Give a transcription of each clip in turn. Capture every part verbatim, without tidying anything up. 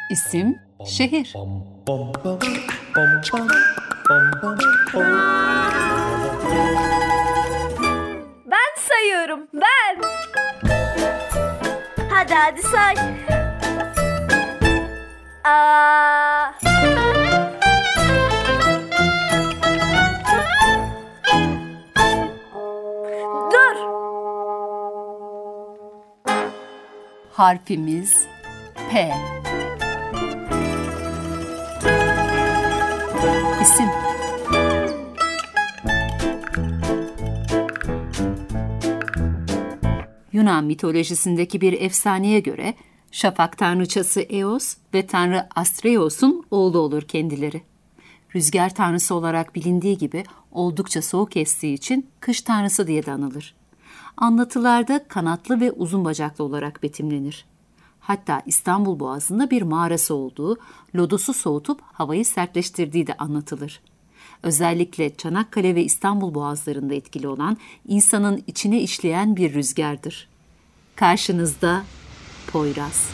İsim, şehir. Ben sayıyorum, ben. Hadi hadi say. Aa. Dur. Harfimiz P. İsim. Yunan mitolojisindeki bir efsaneye göre şafak tanrıçası Eos ve tanrı Astreos'un oğlu olur kendileri. Rüzgar tanrısı olarak bilindiği gibi oldukça soğuk estiği için kış tanrısı diye de anılır. Anlatılarda kanatlı ve uzun bacaklı olarak betimlenir. Hatta İstanbul Boğazı'nda bir mağarası olduğu, lodosu soğutup havayı sertleştirdiği de anlatılır. Özellikle Çanakkale ve İstanbul boğazlarında etkili olan, insanın içine işleyen bir rüzgardır. Karşınızda Poyraz.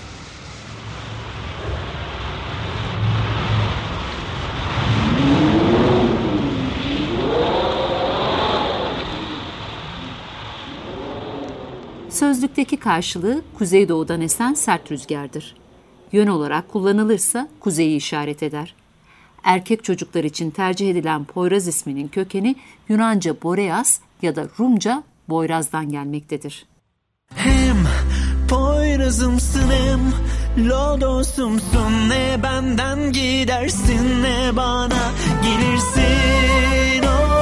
Sözlükteki karşılığı kuzeydoğudan esen sert rüzgardır. Yön olarak kullanılırsa kuzeyi işaret eder. Erkek çocuklar için tercih edilen Poyraz isminin kökeni Yunanca Boreas ya da Rumca Boyraz'dan gelmektedir. Hem Poyraz'ımsın hem Lodos'umsun, ne benden gidersin ne bana gelirsin. Of.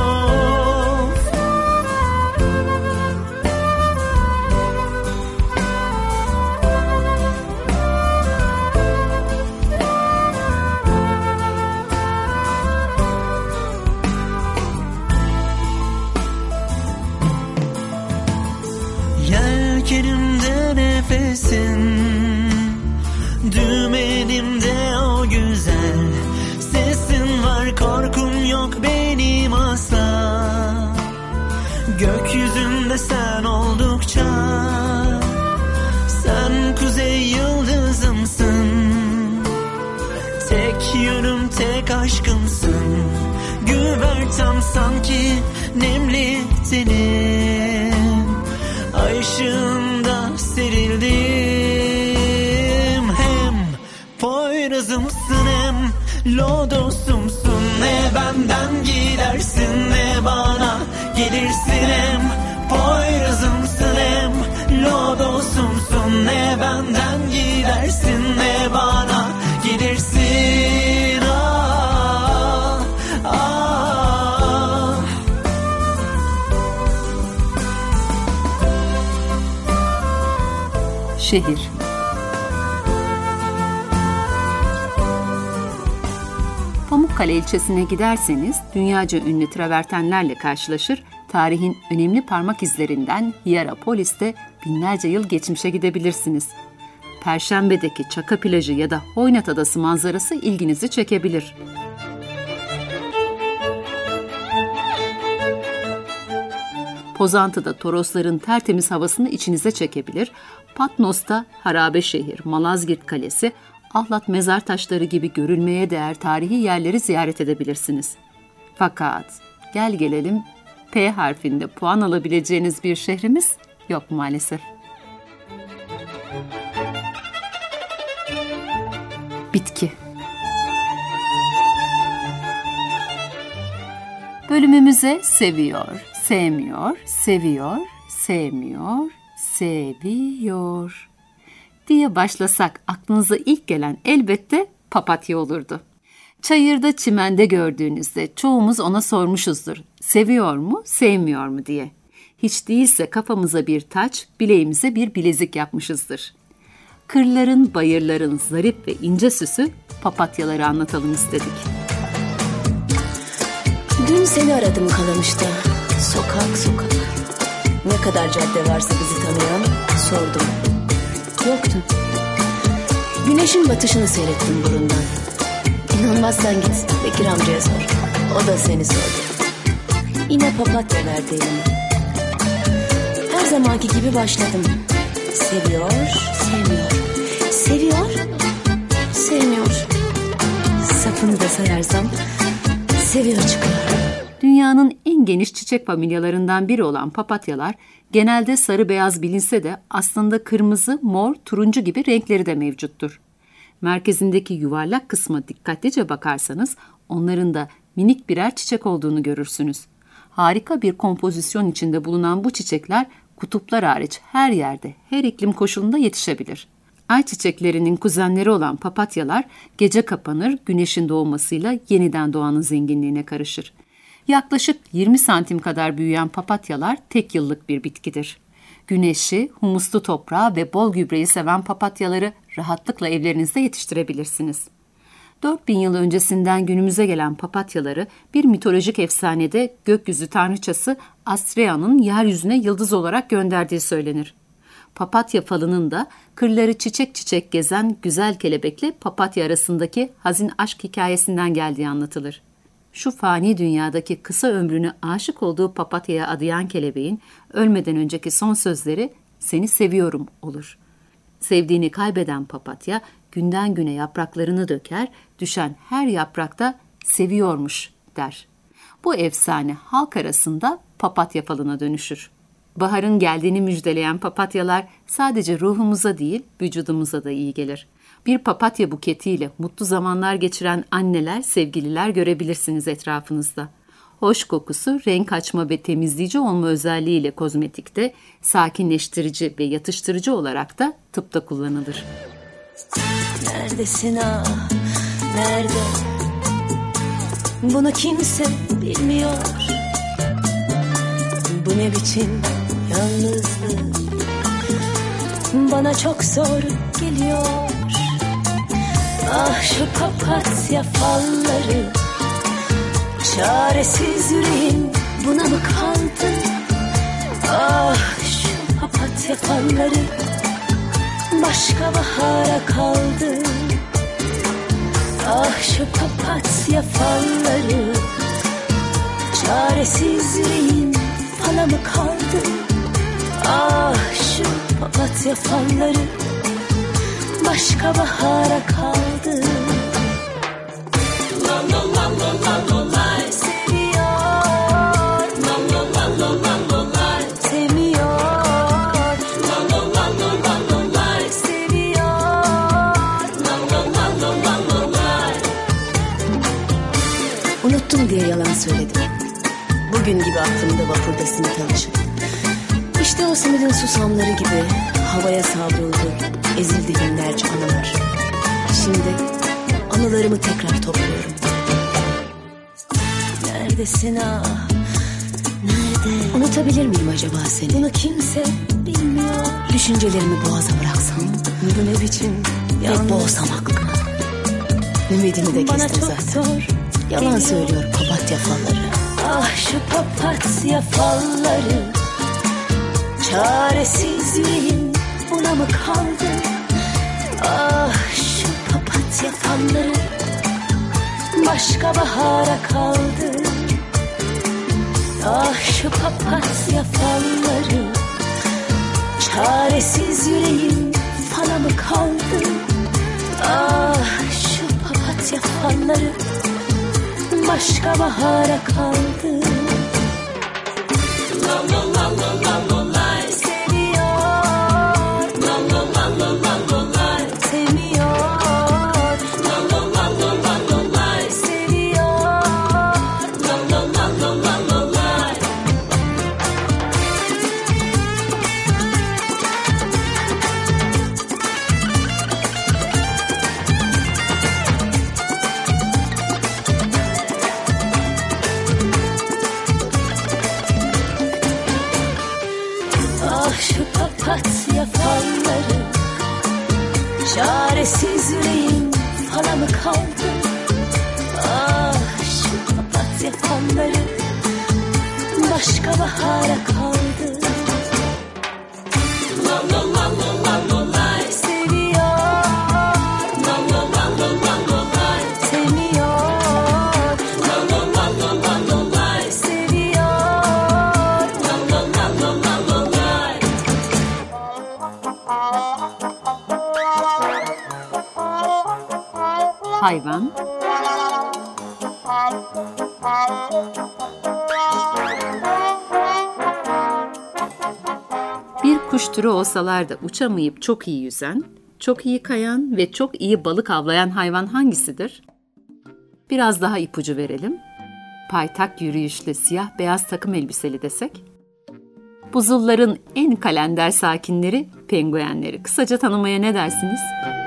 Yelkenimde nefesin, dümenimde o güzel sesin var, korkum yok benim asla. Gökyüzünde sen oldukça, sen kuzey yıldızımsın, tek yönüm tek aşkımsın, güvertem sanki nemli tenin, ay ışığında serildim. Hem Poyraz'ımsın hem Lodos'umsun, ne benden gidersin ne bana gelirsin. Hem Poyraz'ımsın hem Lodos'umsun, ne benden gidersin ne bana gelirsin. Ah, ah. Şehir. Pamukkale ilçesine giderseniz dünyaca ünlü travertenlerle karşılaşır, tarihin önemli parmak izlerinden Hierapolis'te binlerce yıl geçmişe gidebilirsiniz. Perşembe'deki Çaka plajı ya da Hoynat Adası manzarası ilginizi çekebilir. Pozantı'da Torosların tertemiz havasını içinize çekebilir, Patnos'ta harabe şehir, Malazgirt Kalesi, Ahlat mezar taşları gibi görülmeye değer tarihi yerleri ziyaret edebilirsiniz. Fakat gel gelelim P harfinde puan alabileceğiniz bir şehrimiz yok maalesef. Bitki. Bölümümüze seviyor, sevmiyor, seviyor, sevmiyor, seviyor diye başlasak aklınıza ilk gelen elbette papatya olurdu. Çayırda, çimende gördüğünüzde çoğumuz ona sormuşuzdur. Seviyor mu, sevmiyor mu diye. Hiç değilse kafamıza bir taç, bileğimize bir bilezik yapmışızdır. Kırların, bayırların zarif ve ince süsü papatyaları anlatalım istedik. Dün seni aradım Kalamış'ta, sokak sokak. Ne kadar cadde varsa bizi tanıyan sordum. Yoktun. Güneşin batışını seyrettim burundan. İnanmazsan git Bekir amcaya sor. O da seni sordu. Yine papatya verdi elime. Her zamanki gibi başladım. Seviyor, sevmiyor. Seviyor, sayarsam seviyor çıkıyor. Dünyanın en geniş çiçek familyalarından biri olan papatyalar genelde sarı beyaz bilinse de aslında kırmızı, mor, turuncu gibi renkleri de mevcuttur. Merkezindeki yuvarlak kısma dikkatlice bakarsanız onların da minik birer çiçek olduğunu görürsünüz. Harika bir kompozisyon içinde bulunan bu çiçekler kutuplar hariç her yerde, her iklim koşulunda yetişebilir. Ay çiçeklerinin kuzenleri olan papatyalar gece kapanır, güneşin doğmasıyla yeniden doğanın zenginliğine karışır. Yaklaşık yirmi santim kadar büyüyen papatyalar tek yıllık bir bitkidir. Güneşi, humuslu toprağı ve bol gübreyi seven papatyaları rahatlıkla evlerinizde yetiştirebilirsiniz. dört bin yıl öncesinden günümüze gelen papatyaları bir mitolojik efsanede gökyüzü tanrıçası Astrea'nın yeryüzüne yıldız olarak gönderdiği söylenir. Papatya falının da kırları çiçek çiçek gezen güzel kelebekle papatya arasındaki hazin aşk hikayesinden geldiği anlatılır. Şu fani dünyadaki kısa ömrünü aşık olduğu papatyaya adayan kelebeğin ölmeden önceki son sözleri "Seni seviyorum" olur. Sevdiğini kaybeden papatya günden güne yapraklarını döker, düşen her yaprakta "seviyormuş" der. Bu efsane halk arasında papatya falına dönüşür. Baharın geldiğini müjdeleyen papatyalar sadece ruhumuza değil, vücudumuza da iyi gelir. Bir papatya buketiyle mutlu zamanlar geçiren anneler, sevgililer görebilirsiniz etrafınızda. Hoş kokusu, renk açma ve temizleyici olma özelliğiyle kozmetikte, sakinleştirici ve yatıştırıcı olarak da tıpta kullanılır. Neredesin ah, nerede? Bunu kimse bilmiyor. Bu ne biçim yalnızlık? Bana çok zor geliyor. Ah şu papatya falları, çaresiz yüreğim buna mı kaldı? Ah şu papatya falları, başka bahara kaldı. Ah şu papatya falları, çaresiz yüreğim fala mı kaldı? Ah şu papatya falları, başka bahara kaldı. La la la la la la la seviyor. La la la la la la la sevmiyor. La la la la la la la seviyor. La la la la la la la. Unuttum diye yalan söyledim. Bugün gibi aklımda vapurda simit alışım. İşte o simidin susamları gibi havaya savruldu, ezildi binlerce anılar. Şimdi anılarımı tekrar topluyorum. Neredesin ah, nerede? Unutabilir miyim acaba seni? Bunu kimse bilmiyor. Düşüncelerimi boğaza bıraksam, bu ne biçim ve boğsam aklımı. Ümidimi de kestim zaten. Zor, yalan söylüyor papatya falları. Ah şu papatya falları, çaresiz yüreğim buna mı kaldı? Ah şu papatya falları, başka bahara kaldı. Ah şu papatya falları, çaresiz yüreğim fala mı kaldı? Ah şu papatya falları, başka bahara kaldı. La la la la la la la seviyor. La la la la la la la sevmiyor. La la la la la la la seviyor. La la la la la la la. Şu papatya falları, çaresiz yüreğim fala mı kaldı? Ah şu papatya falları, başka bahara kaldı. La la la la la la la seviyor. La la la la la la la sevmiyor. La la la la la la la seviyor. La la la la la la la. Hayvan, Bir kuş türü olsalar da uçamayıp çok iyi yüzen, çok iyi kayan ve çok iyi balık avlayan hayvan hangisidir? Biraz daha ipucu verelim. Paytak yürüyüşlü siyah beyaz takım elbiseli desek? Buzulların en kalender sakinleri penguenleri. Kısaca tanımaya ne dersiniz?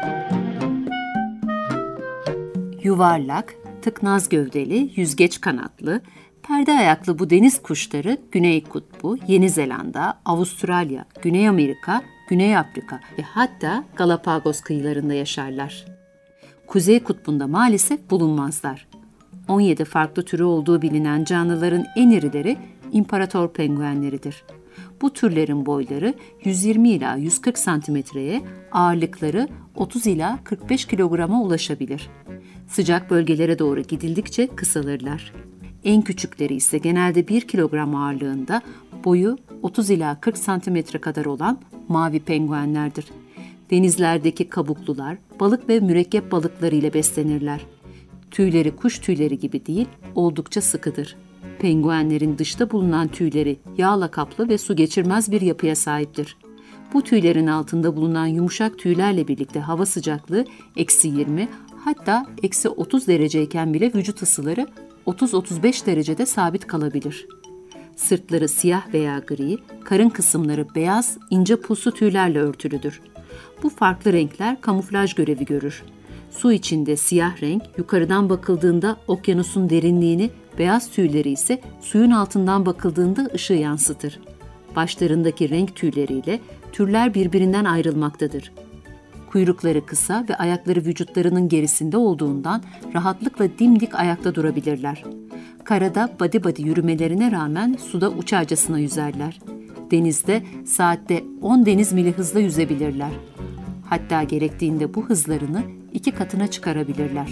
Yuvarlak, tıknaz gövdeli, yüzgeç kanatlı, perde ayaklı bu deniz kuşları Güney Kutbu, Yeni Zelanda, Avustralya, Güney Amerika, Güney Afrika ve hatta Galapagos kıyılarında yaşarlar. Kuzey Kutbu'nda maalesef bulunmazlar. on yedi farklı türü olduğu bilinen canlıların en irileri imparator penguenleridir. Bu türlerin boyları yüz yirmi ila yüz kırk santimetreye, ağırlıkları otuz ila kırk beş kilograma ulaşabilir. Sıcak bölgelere doğru gidildikçe kısalırlar. En küçükleri ise genelde bir kilogram ağırlığında, boyu otuz ila kırk santimetre kadar olan mavi penguenlerdir. Denizlerdeki kabuklular, balık ve mürekkep balıkları ile beslenirler. Tüyleri kuş tüyleri gibi değil, oldukça sıkıdır. Penguenlerin dışta bulunan tüyleri yağla kaplı ve su geçirmez bir yapıya sahiptir. Bu tüylerin altında bulunan yumuşak tüylerle birlikte hava sıcaklığı eksi yirmi hatta eksi otuz dereceyken bile vücut ısıları otuz otuz beş derecede sabit kalabilir. Sırtları siyah veya gri, karın kısımları beyaz, ince pulsu tüylerle örtülüdür. Bu farklı renkler kamuflaj görevi görür. Su içinde siyah renk, yukarıdan bakıldığında okyanusun derinliğini, beyaz tüyleri ise suyun altından bakıldığında ışığı yansıtır. Başlarındaki renk tüyleriyle türler birbirinden ayrılmaktadır. Kuyrukları kısa ve ayakları vücutlarının gerisinde olduğundan rahatlıkla dimdik ayakta durabilirler. Karada badi badi yürümelerine rağmen suda uçarcasına yüzerler. Denizde saatte on deniz mili hızla yüzebilirler. Hatta gerektiğinde bu hızlarını iki katına çıkarabilirler.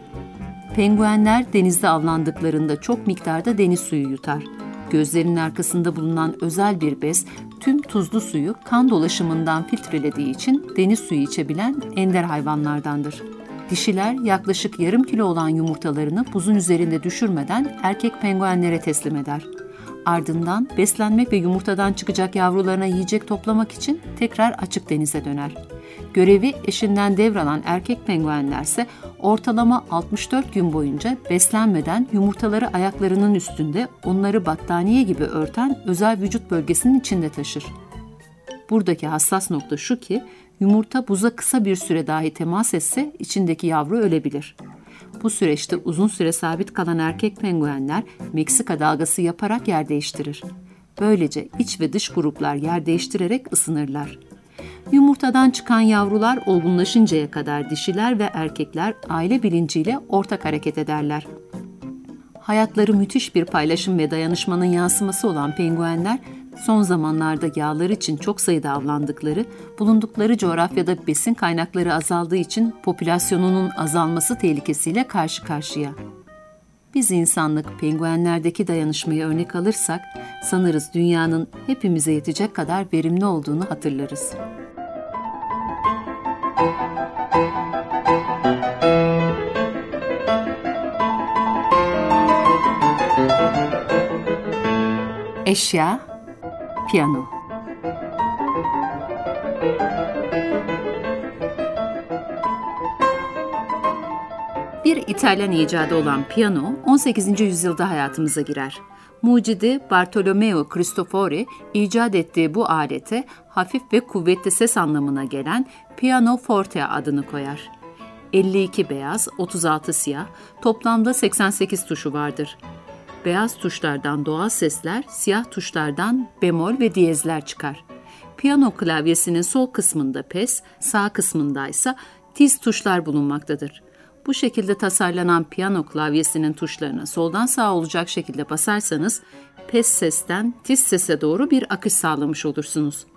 Penguenler denizde avlandıklarında çok miktarda deniz suyu yutar. Gözlerinin arkasında bulunan özel bir bez tüm tuzlu suyu kan dolaşımından filtrelediği için deniz suyu içebilen ender hayvanlardandır. Dişiler yaklaşık yarım kilo olan yumurtalarını buzun üzerinde düşürmeden erkek penguenlere teslim eder. Ardından beslenmek ve yumurtadan çıkacak yavrularına yiyecek toplamak için tekrar açık denize döner. Görevi eşinden devralan erkek penguenlerse ortalama altmış dört gün boyunca beslenmeden yumurtaları ayaklarının üstünde onları battaniye gibi örten özel vücut bölgesinin içinde taşır. Buradaki hassas nokta şu ki yumurta buza kısa bir süre dahi temas etse içindeki yavru ölebilir. Bu süreçte uzun süre sabit kalan erkek penguenler Meksika dalgası yaparak yer değiştirir. Böylece iç ve dış gruplar yer değiştirerek ısınırlar. Yumurtadan çıkan yavrular olgunlaşıncaya kadar dişiler ve erkekler aile bilinciyle ortak hareket ederler. Hayatları müthiş bir paylaşım ve dayanışmanın yansıması olan penguenler, son zamanlarda yağlar için çok sayıda avlandıkları, bulundukları coğrafyada besin kaynakları azaldığı için popülasyonunun azalması tehlikesiyle karşı karşıya. Biz insanlık penguenlerdeki dayanışmayı örnek alırsak, sanırız dünyanın hepimize yetecek kadar verimli olduğunu hatırlarız. Eşya, piyano. Bir İtalyan icadı olan piyano on sekizinci yüzyılda hayatımıza girer. Mucidi Bartolomeo Cristofori icat ettiği bu alete hafif ve kuvvetli ses anlamına gelen pianoforte adını koyar. elli iki beyaz, otuz altı siyah, toplamda seksen sekiz tuşu vardır. Beyaz tuşlardan doğal sesler, siyah tuşlardan bemol ve diyezler çıkar. Piyano klavyesinin sol kısmında pes, sağ kısmında ise tiz tuşlar bulunmaktadır. Bu şekilde tasarlanan piyano klavyesinin tuşlarına soldan sağa olacak şekilde basarsanız, pes sesten tiz sese doğru bir akış sağlamış olursunuz.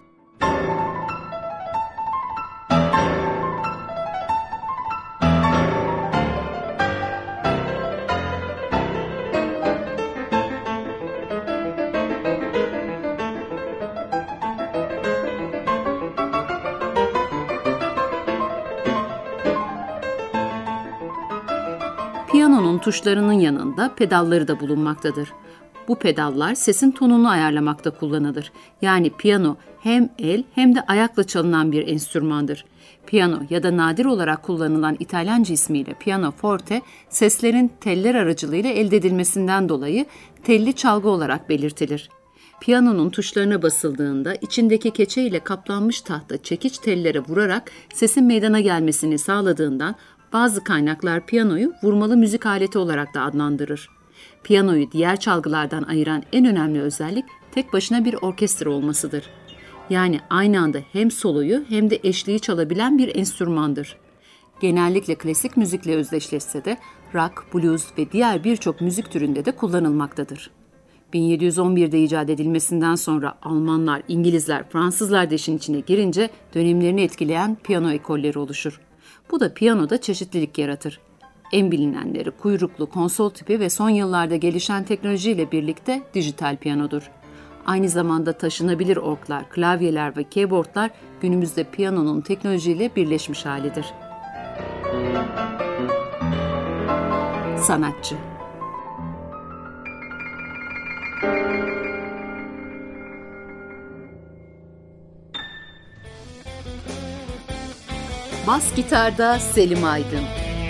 Piyanonun tuşlarının yanında pedalları da bulunmaktadır. Bu pedallar sesin tonunu ayarlamakta kullanılır. Yani piyano hem el hem de ayakla çalınan bir enstrümandır. Piyano ya da nadir olarak kullanılan İtalyanca ismiyle pianoforte, seslerin teller aracılığıyla elde edilmesinden dolayı telli çalgı olarak belirtilir. Piyanonun tuşlarına basıldığında içindeki keçe ile kaplanmış tahta çekiç tellere vurarak sesin meydana gelmesini sağladığından bazı kaynaklar piyanoyu vurmalı müzik aleti olarak da adlandırır. Piyanoyu diğer çalgılardan ayıran en önemli özellik tek başına bir orkestra olmasıdır. Yani aynı anda hem soloyu hem de eşliği çalabilen bir enstrümandır. Genellikle klasik müzikle özdeşleşse de rock, blues ve diğer birçok müzik türünde de kullanılmaktadır. bin yedi yüz on birde icat edilmesinden sonra Almanlar, İngilizler, Fransızlar da işin içine girince dönemlerini etkileyen piyano ekolleri oluşur. Bu da piyanoda çeşitlilik yaratır. En bilinenleri kuyruklu, konsol tipi ve son yıllarda gelişen teknolojiyle birlikte dijital piyanodur. Aynı zamanda taşınabilir orglar, klavyeler ve keyboardlar günümüzde piyanonun teknolojiyle birleşmiş halidir. Sanatçı. Bas gitarda Selim Aydın.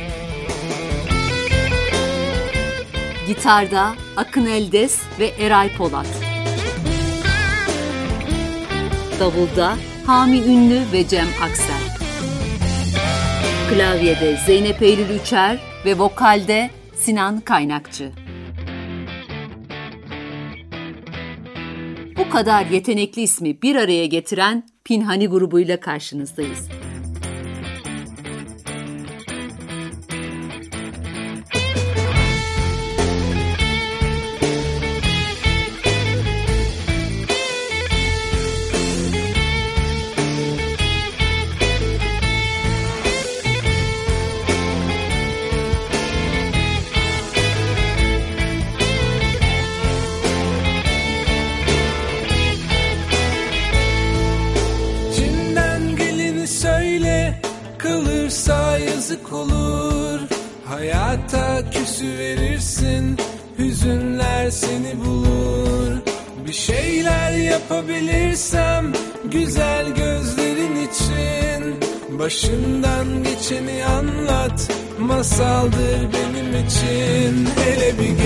Gitarda Akın Eldes ve Eray Polat. Davulda Hami Ünlü ve Cem Aksel. Klavyede Zeynep Eylül Üçer ve vokalde Sinan Kaynakçı. Bu kadar yetenekli ismi bir araya getiren Pinhani grubuyla karşınızdayız. Yazık olur, hayata küsü verirsin, hüzünler seni bulur. Bir şeyler yapabilirsem güzel gözlerin için, başından geçeni anlat, masaldır benim için. Hele bir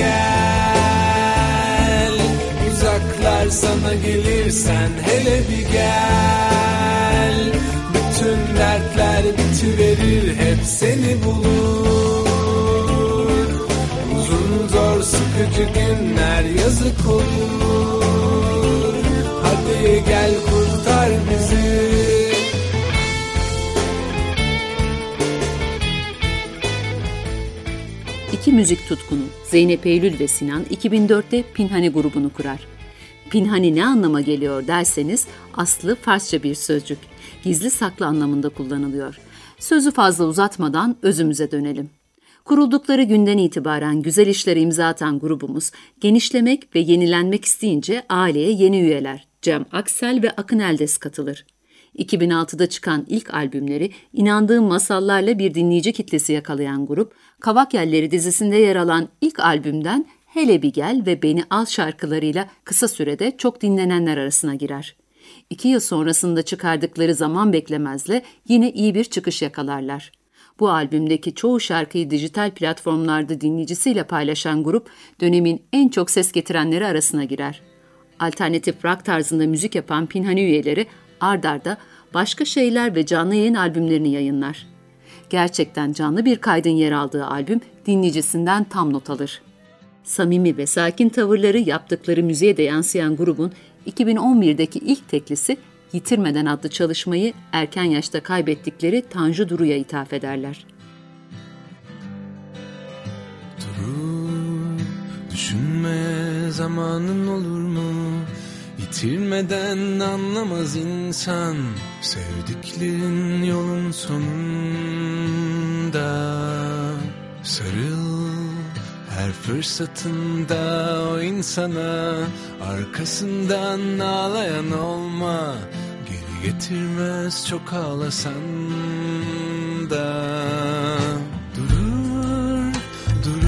gel, uzaklar sana gelirsen, hele bir gel. Bütün dertler bitiverir, hep seni bulur. Uzun zor sıkıcı günler yazık olur. Hadi gel kurtar bizi. İki müzik tutkunu Zeynep Eylül ve Sinan iki bin dörtte Pinhani grubunu kurar. Pinhani ne anlama geliyor derseniz aslı Farsça bir sözcük. Gizli saklı anlamında kullanılıyor. Sözü fazla uzatmadan özümüze dönelim. Kuruldukları günden itibaren güzel işlere imza atan grubumuz, genişlemek ve yenilenmek isteyince aileye yeni üyeler Cem Aksel ve Akın Eldes katılır. iki bin altıda çıkan ilk albümleri inandığım masallarla bir dinleyici kitlesi yakalayan grup, Kavak Yelleri dizisinde yer alan ilk albümden Hele Bir Gel ve Beni Al şarkılarıyla kısa sürede çok dinlenenler arasına girer. İki yıl sonrasında çıkardıkları Zaman Beklemez'le yine iyi bir çıkış yakalarlar. Bu albümdeki çoğu şarkıyı dijital platformlarda dinleyicisiyle paylaşan grup, dönemin en çok ses getirenleri arasına girer. Alternatif rock tarzında müzik yapan Pinhani üyeleri ard arda başka şeyler ve canlı yayın albümlerini yayınlar. Gerçekten canlı bir kaydın yer aldığı albüm dinleyicisinden tam not alır. Samimi ve sakin tavırları yaptıkları müziğe de yansıyan grubun iki bin on birdeki ilk teklisi Yitirmeden adlı çalışmayı erken yaşta kaybettikleri Tanju Duru'ya ithaf ederler. Durup düşünmeye zamanın olur mu? Yitirmeden anlamaz insan sevdiklerin yolun sonunda. Sarıl her fırsatında o insana, arkasından ağlayan olma, geri getirmez çok ağlasan da. Durur, durur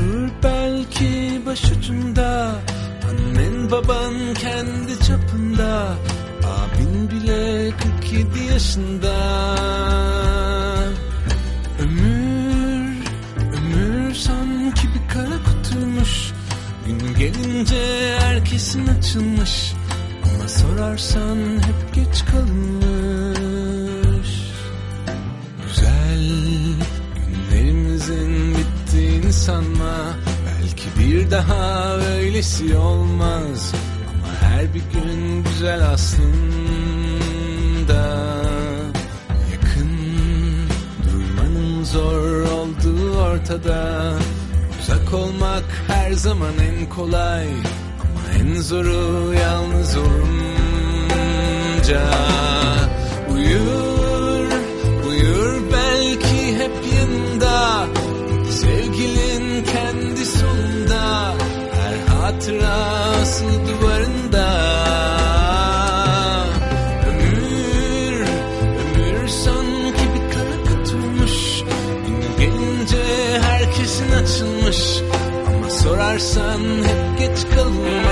ucunda, annen baban kendi çapında, abin bile kırk yedi yaşında. Ömür, ömür sanki bir kara kutuymuş, gün gelince herkesin açılmış, ama sorarsan hep geç kalınmış. Güzel günlerimizin bittiğini sanma, belki bir daha öylesi olmaz, ama her bir gün güzel aslında. Yakın durmanın zor olduğu ortada, uzak olmak her zaman en kolay, ama en zoru yalnız olunca. Uyur, uyur belki hep yanında, sevgilin kendi solunda, her hatırası duvarında. Ömür, ömür sanki bir kara kutuymuş, gün gelince herkesin açılmış, ama sorarsan hep geç kalınmış.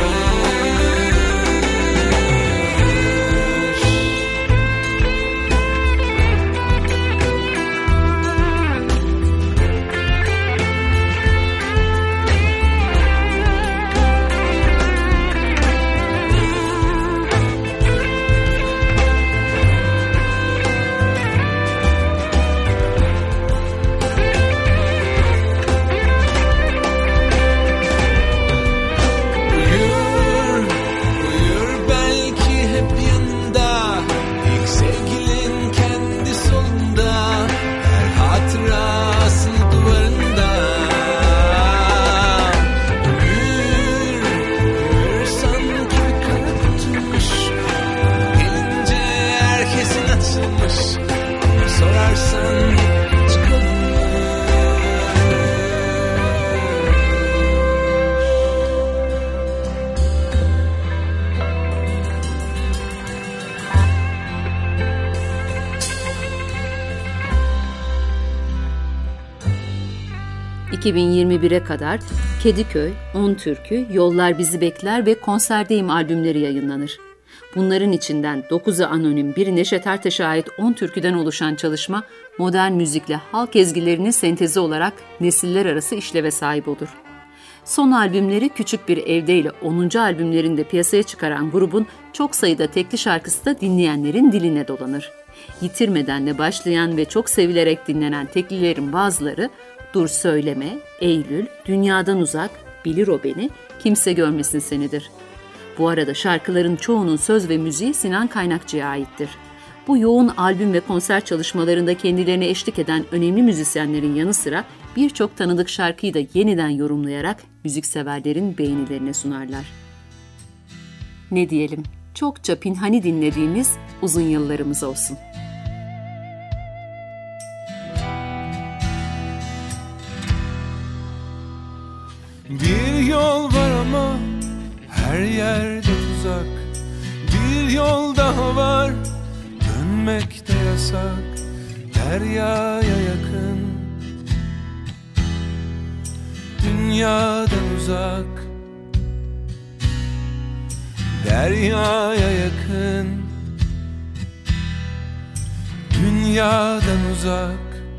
iki bin yirmi bire kadar Kediköy, On Türkü, Yollar Bizi Bekler ve Konserdeyim albümleri yayınlanır. Bunların içinden dokuzu anonim, biri Neşet Ertaş'a ait on türküden oluşan çalışma, modern müzikle halk ezgilerinin sentezi olarak nesiller arası işleve sahip olur. Son albümleri Küçük Bir Evde ile onuncu albümlerinde piyasaya çıkaran grubun çok sayıda tekli şarkısı da dinleyenlerin diline dolanır. Yitirmedenle başlayan ve çok sevilerek dinlenen teklilerin bazıları Dur Söyleme, Eylül, Dünyadan Uzak, Bilir O Beni, Kimse Görmesin Seni'dir. Bu arada şarkıların çoğunun söz ve müziği Sinan Kaynakçı'ya aittir. Bu yoğun albüm ve konser çalışmalarında kendilerine eşlik eden önemli müzisyenlerin yanı sıra birçok tanıdık şarkıyı da yeniden yorumlayarak müzikseverlerin beğenilerine sunarlar. Ne diyelim, çokça pinhani dinlediğimiz uzun yıllarımız olsun. Bir yol var ama her yerde tuzak, bir yol daha var, dönmek de yasak, deryaya yakın, dünyadan uzak, deryaya yakın, dünyadan uzak.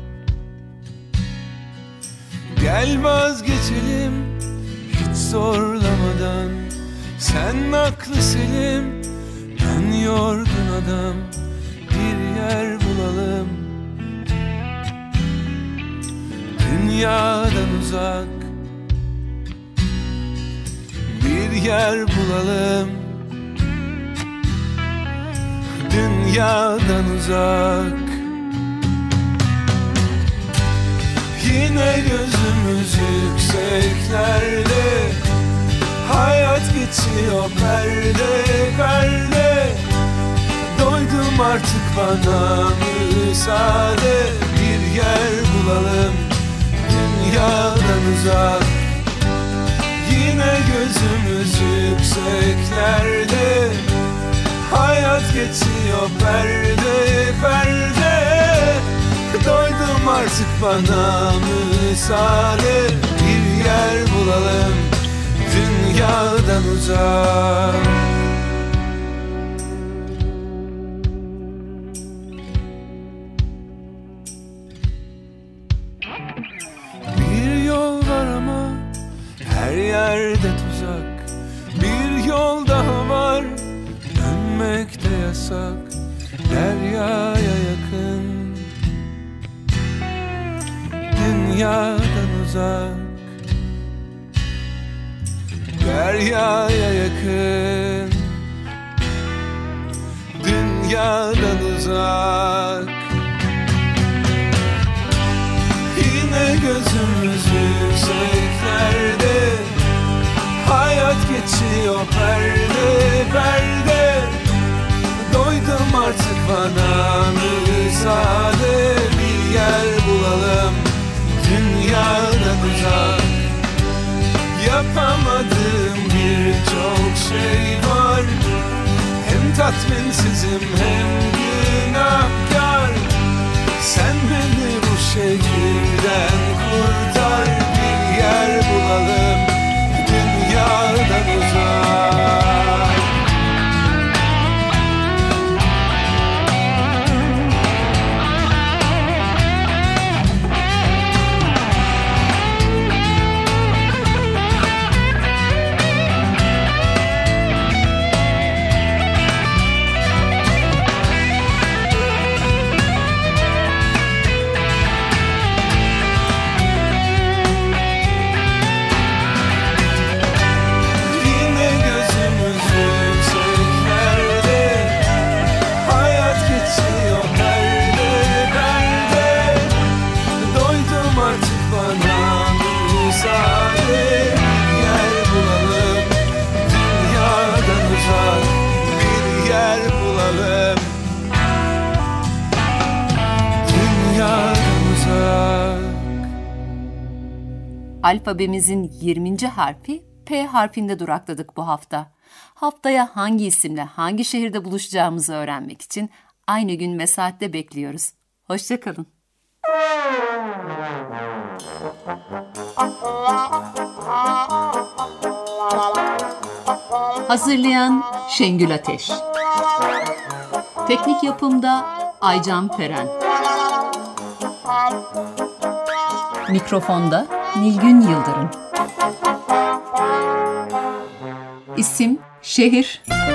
Gel vazgeçelim hiç zorlamadan, sen aklı selim, ben yorgun adam, bir yer bulalım, dünyadan uzak, bir yer bulalım, dünyadan uzak. Yine gözümüz yükseklerde, hayat geçiyor perde perde. Doydum artık, bana müsaade, bir yer bulalım, dünyadan uzak. Yine gözümüz yükseklerde, hayat geçiyor perde perde. Doydum artık, bana müsaade, bir yer bulalım, dünyadan Dünyadan uzak. Bir yol var ama her yerde tuzak. Bir yol daha var, dönmek de yasak. Deryaya yakın, dünyadan uzak. Deryaya yakın, dünyadan uzak. Yine gözümüz yükseklerde, hayat geçiyor perde perde. Doydum artık, bana müsaade. Bir yer bulalım dünyadan uzak. Yapamadığım birçok şey var. Hem tatminsizim hem günahkar. Sen beni bu şehirden kurtar. Bir yer bulalım dünyadan uzak. Alfabemizin yirminci harfi P harfinde durakladık bu hafta. Haftaya hangi isimle hangi şehirde buluşacağımızı öğrenmek için aynı gün ve saatte bekliyoruz. Hoşça kalın. Hazırlayan Şengül Ateş. Teknik yapımda Aycan Peren. Mikrofonda Nilgün Yıldırım. İsim, şehir,